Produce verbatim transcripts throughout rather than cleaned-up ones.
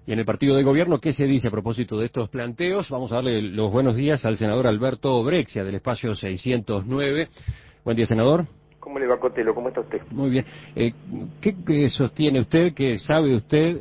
Y en el partido de gobierno, ¿qué se dice a propósito de estos planteos? Vamos a darle los buenos días al senador Alberto Brexia, del espacio seiscientos nueve. Buen día, senador. ¿Cómo le va, Cotelo? ¿Cómo está usted? Muy bien. Eh, ¿qué, ¿Qué sostiene usted, qué sabe usted,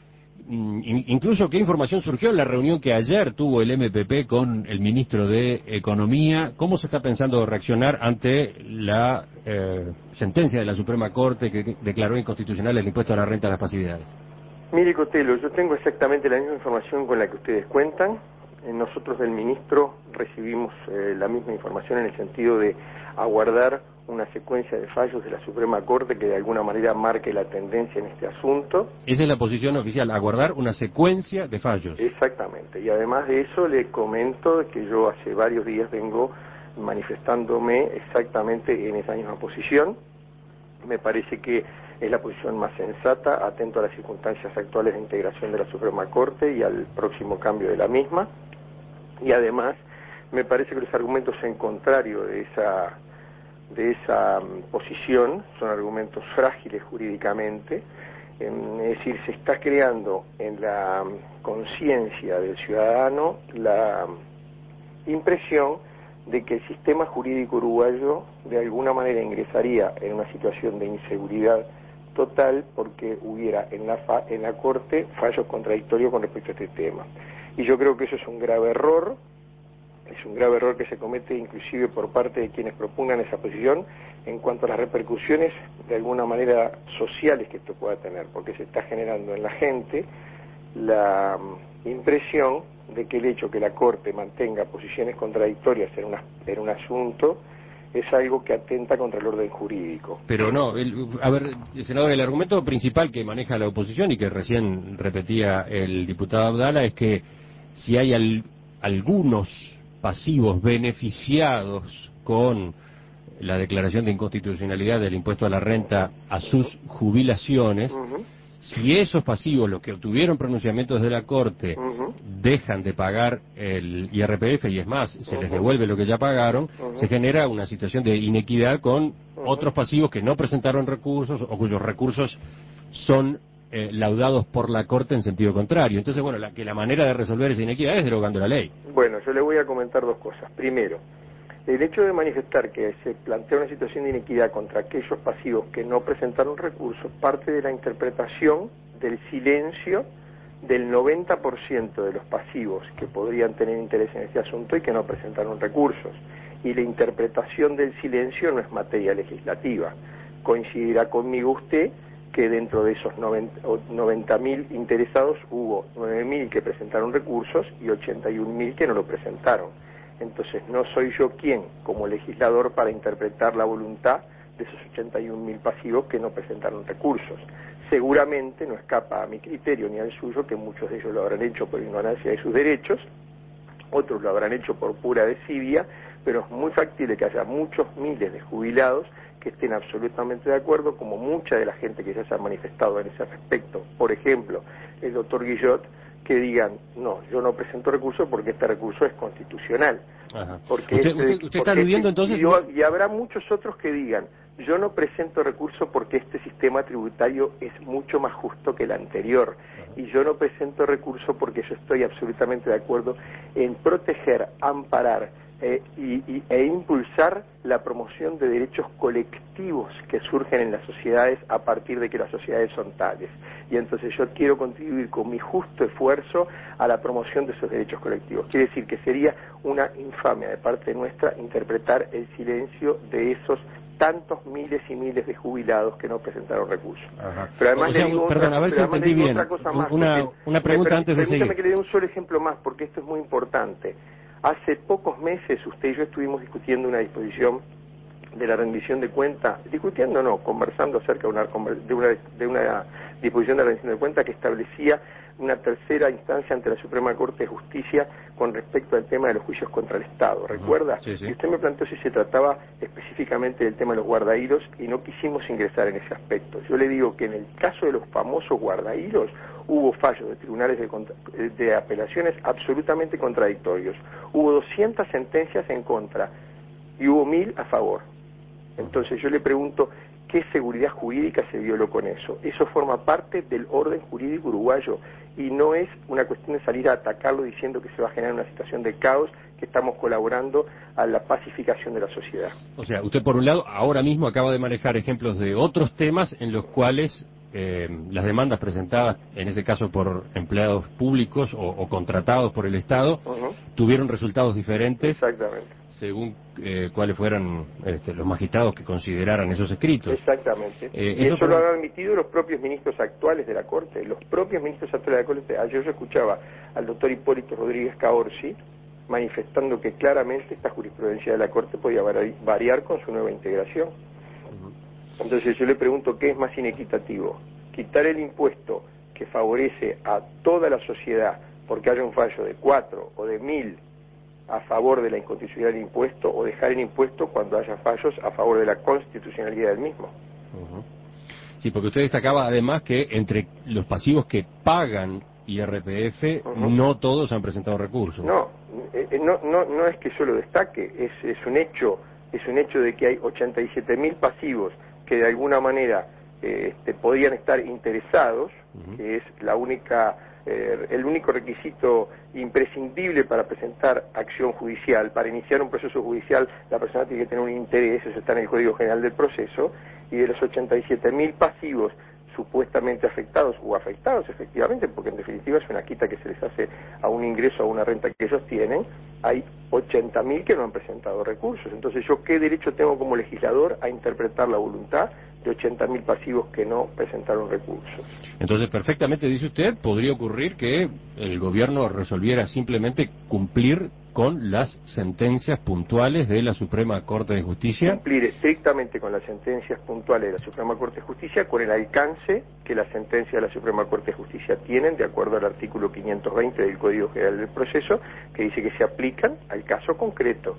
incluso qué información surgió en la reunión que ayer tuvo el M P P con el ministro de Economía? ¿Cómo se está pensando reaccionar ante la eh, sentencia de la Suprema Corte que declaró inconstitucional el impuesto a la renta de las pasividades? Mire, Cotelo, yo tengo exactamente la misma información con la que ustedes cuentan. Eh, nosotros del ministro recibimos eh, la misma información en el sentido de aguardar una secuencia de fallos de la Suprema Corte que de alguna manera marque la tendencia en este asunto. Esa es la posición oficial, aguardar una secuencia de fallos. Exactamente, y además de eso le comento que yo hace varios días vengo manifestándome exactamente en esa misma posición. Me parece que es la posición más sensata, atento a las circunstancias actuales de integración de la Suprema Corte y al próximo cambio de la misma. Y además, me parece que los argumentos en contrario de esa, de esa um, posición son argumentos frágiles jurídicamente. Um, es decir, se está creando en la um, conciencia del ciudadano la um, impresión de que el sistema jurídico uruguayo de alguna manera ingresaría en una situación de inseguridad total porque hubiera en la, fa en la Corte fallos contradictorios con respecto a este tema. Y yo creo que eso es un grave error, es un grave error que se comete inclusive por parte de quienes propugnan esa posición en cuanto a las repercusiones de alguna manera sociales que esto pueda tener, porque se está generando en la gente la um, impresión de que el hecho que la Corte mantenga posiciones contradictorias en, una, en un asunto es algo que atenta contra el orden jurídico. Pero no, el, a ver, senador, el argumento principal que maneja la oposición y que recién repetía el diputado Abdala es que si hay al, algunos pasivos beneficiados con la declaración de inconstitucionalidad del impuesto a la renta a sus jubilaciones, Uh-huh. si esos pasivos, los que obtuvieron pronunciamientos de la Corte, Uh-huh. dejan de pagar el I R P F y es más, se les Uh-huh. devuelve lo que ya pagaron, Uh-huh. se genera una situación de inequidad con uh-huh. otros pasivos que no presentaron recursos o cuyos recursos son eh, laudados por la Corte en sentido contrario. Entonces, bueno, la, que la manera de resolver esa inequidad es derogando la ley. Bueno, yo le voy a comentar dos cosas. Primero, el hecho de manifestar que se plantea una situación de inequidad contra aquellos pasivos que no presentaron recursos parte de la interpretación del silencio del noventa por ciento de los pasivos que podrían tener interés en este asunto y que no presentaron recursos. Y la interpretación del silencio no es materia legislativa. Coincidirá conmigo usted que dentro de esos noventa mil interesados hubo nueve mil que presentaron recursos y ochenta y un mil que no lo presentaron. Entonces no soy yo quien, como legislador, para interpretar la voluntad de esos ochenta y un mil pasivos que no presentaron recursos. Seguramente no escapa a mi criterio ni al suyo que muchos de ellos lo habrán hecho por ignorancia de sus derechos, otros lo habrán hecho por pura desidia, pero es muy factible que haya muchos miles de jubilados que estén absolutamente de acuerdo, como mucha de la gente que ya se ha manifestado en ese respecto. Por ejemplo, el doctor Guillot, que digan, no, yo no presento recurso porque este recurso es constitucional. Ajá. Porque ¿Usted, este, usted, usted está porque aludiendo este, entonces? Y, yo, y habrá muchos otros que digan, yo no presento recurso porque este sistema tributario es mucho más justo que el anterior. Ajá. Y yo no presento recurso porque yo estoy absolutamente de acuerdo en proteger, amparar, Eh, y, y, e impulsar la promoción de derechos colectivos que surgen en las sociedades a partir de que las sociedades son tales. Y entonces yo quiero contribuir con mi justo esfuerzo a la promoción de esos derechos colectivos. Quiere decir que sería una infamia de parte nuestra interpretar el silencio de esos tantos miles y miles de jubilados que no presentaron recursos. Ajá. Pero además o sea, le digo, perdón, otra, a ver pero si además le entendí digo bien. otra cosa más. Una, una pregunta antes de seguir. Permítame que le dé un solo ejemplo más, porque esto es muy importante. Hace pocos meses usted y yo estuvimos discutiendo una disposición de la rendición de cuenta, discutiendo no, conversando acerca de una, de una, de una disposición de rendición de cuenta que establecía una tercera instancia ante la Suprema Corte de Justicia con respecto al tema de los juicios contra el Estado, ¿recuerda? Sí, sí. Y usted me planteó si se trataba específicamente del tema de los guardahilos y no quisimos ingresar en ese aspecto. Yo le digo que en el caso de los famosos guardahilos hubo fallos de tribunales de, de apelaciones absolutamente contradictorios. Hubo doscientas sentencias en contra y hubo mil a favor. Entonces yo le pregunto, ¿Qué seguridad jurídica se violó con eso? Eso forma parte del orden jurídico uruguayo y no es una cuestión de salir a atacarlo diciendo que se va a generar una situación de caos, que estamos colaborando a la pacificación de la sociedad. O sea, usted por un lado ahora mismo acaba de manejar ejemplos de otros temas en los cuales eh, las demandas presentadas, en ese caso por empleados públicos o, o contratados por el Estado, Uh-huh. tuvieron resultados diferentes. Exactamente. Según eh, cuáles fueran este, los magistrados que consideraran esos escritos. Exactamente. Eh, y eso eso por... lo han admitido los propios ministros actuales de la Corte. Los propios ministros actuales de la Corte. Ayer yo escuchaba al doctor Hipólito Rodríguez Caorsi manifestando que claramente esta jurisprudencia de la Corte podía variar con su nueva integración. Uh-huh. Entonces yo le pregunto, ¿qué es más inequitativo? ¿Quitar el impuesto que favorece a toda la sociedad porque haya un fallo de cuatro o de mil a favor de la inconstitucionalidad del impuesto, o dejar el impuesto cuando haya fallos a favor de la constitucionalidad del mismo? Uh-huh. Sí, porque usted destacaba además que entre los pasivos que pagan I R P F, uh-huh, no todos han presentado recursos. No, eh, no, no, no es que yo lo destaque, es, es un hecho, es un hecho de que hay ochenta y siete mil pasivos que de alguna manera eh, este, podrían estar interesados, uh-huh, que es la única Eh, el único requisito imprescindible para presentar acción judicial. Para iniciar un proceso judicial la persona tiene que tener un interés, eso está en el Código General del Proceso, y de los ochenta y siete mil pasivos supuestamente afectados, o afectados efectivamente, porque en definitiva es una quita que se les hace a un ingreso, a una renta que ellos tienen, hay ochenta mil que no han presentado recursos. Entonces, ¿yo qué derecho tengo como legislador a interpretar la voluntad de ochenta mil pasivos que no presentaron recursos? Entonces, perfectamente, dice usted, podría ocurrir que el gobierno resolviera simplemente cumplir con las sentencias puntuales de la Suprema Corte de Justicia. Cumplir estrictamente con las sentencias puntuales de la Suprema Corte de Justicia, con el alcance que las sentencias de la Suprema Corte de Justicia tienen, de acuerdo al artículo quinientos veinte del Código General del Proceso, que dice que se aplican al caso concreto.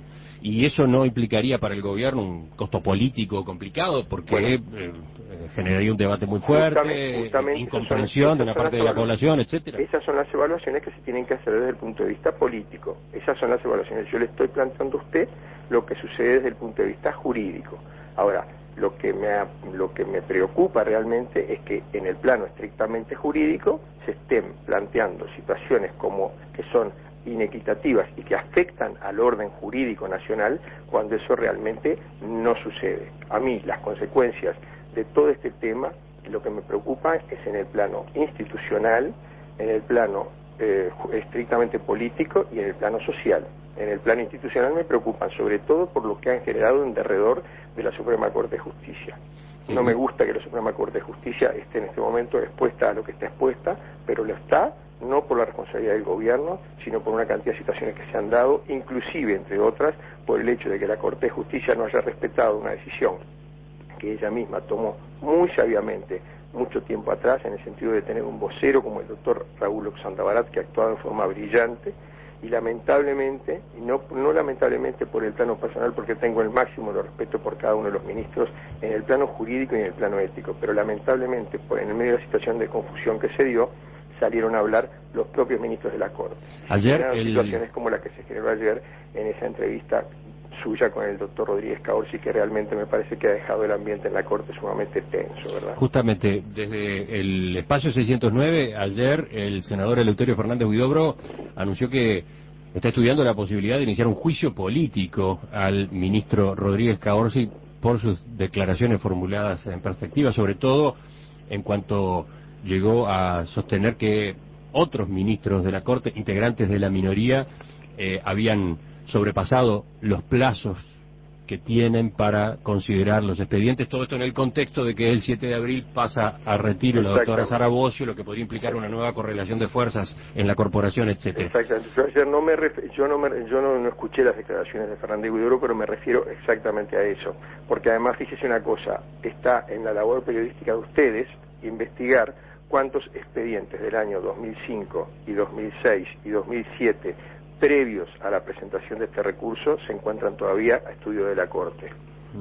¿Y eso no implicaría para el gobierno un costo político complicado? Porque bueno, eh, generaría un debate muy fuerte, justamente, justamente incomprensión son, de una parte de la población, etcétera. Esas son las evaluaciones que se tienen que hacer desde el punto de vista político. Esas son las evaluaciones. Yo le estoy planteando a usted lo que sucede desde el punto de vista jurídico. Ahora, lo que me, lo que me preocupa realmente es que en el plano estrictamente jurídico se estén planteando situaciones como que son inequitativas y que afectan al orden jurídico nacional cuando eso realmente no sucede. A mí las consecuencias de todo este tema, lo que me preocupa es en el plano institucional, en el plano eh, estrictamente político y en el plano social. En el plano institucional me preocupan sobre todo por lo que han generado en derredor de la Suprema Corte de Justicia. Sí. No me gusta que la Suprema Corte de Justicia esté en este momento expuesta a lo que está expuesta, pero lo está no por la responsabilidad del gobierno, sino por una cantidad de situaciones que se han dado, inclusive, entre otras, por el hecho de que la Corte de Justicia no haya respetado una decisión que ella misma tomó muy sabiamente mucho tiempo atrás, en el sentido de tener un vocero como el doctor Raúl Oxandabarat, que actuaba en forma brillante, y lamentablemente, y no, no lamentablemente por el plano personal, porque tengo el máximo de respeto por cada uno de los ministros, en el plano jurídico y en el plano ético, pero lamentablemente, por en el medio de la situación de confusión que se dio, salieron a hablar los propios ministros de la Corte. Ayer el... situaciones como la que se generó ayer en esa entrevista suya con el doctor Rodríguez Caorsi, que realmente me parece que ha dejado el ambiente en la Corte sumamente tenso, ¿verdad? Justamente, desde el espacio seiscientos nueve, ayer el senador Eleuterio Fernández Huidobro anunció que está estudiando la posibilidad de iniciar un juicio político al ministro Rodríguez Caorsi por sus declaraciones formuladas en perspectiva, sobre todo en cuanto llegó a sostener que otros ministros de la Corte, integrantes de la minoría, eh, habían sobrepasado los plazos que tienen para considerar los expedientes, todo esto en el contexto de que el siete de abril pasa a retiro la doctora Sara Bosio, lo que podría implicar una nueva correlación de fuerzas en la corporación, etcétera. Exactamente. Yo ayer no me ref... yo no me... yo no, no escuché las declaraciones de Fernández Huidobro, pero me refiero exactamente a eso, porque además fíjese una cosa, está en la labor periodística de ustedes investigar cuántos expedientes del año dos mil cinco y dos mil seis y dos mil siete previos a la presentación de este recurso se encuentran todavía a estudio de la Corte.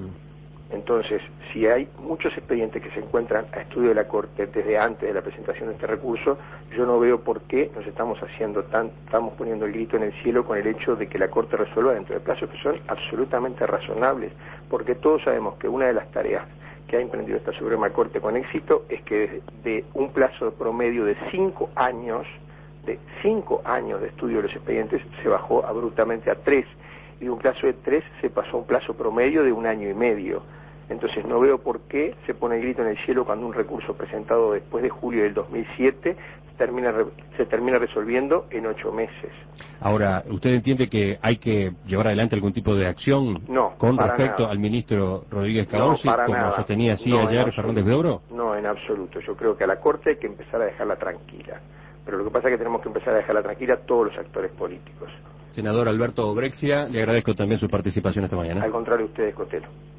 Mm. Entonces, si hay muchos expedientes que se encuentran a estudio de la Corte desde antes de la presentación de este recurso, yo no veo por qué nos estamos haciendo tan, estamos poniendo el grito en el cielo con el hecho de que la Corte resuelva dentro de plazos que son absolutamente razonables, porque todos sabemos que una de las tareas que ha emprendido esta Suprema Corte con éxito es que de un plazo promedio de cinco años, de cinco años de estudio de los expedientes, se bajó abruptamente a tres, y de un plazo de tres se pasó a un plazo promedio de un año y medio. Entonces no veo por qué se pone el grito en el cielo cuando un recurso presentado después de julio del dos mil siete termina, se termina resolviendo en ocho meses. Ahora, ¿usted entiende que hay que llevar adelante algún tipo de acción no, con respecto nada. al ministro Rodríguez Caorsi, no, como nada. sostenía así no, ayer Fernández Beobro? No, en absoluto. Yo creo que a la Corte hay que empezar a dejarla tranquila. Pero lo que pasa es que tenemos que empezar a dejarla tranquila a todos los actores políticos. Senador Alberto Brexia, le agradezco también su participación esta mañana. Al contrario, ustedes, Cotelo.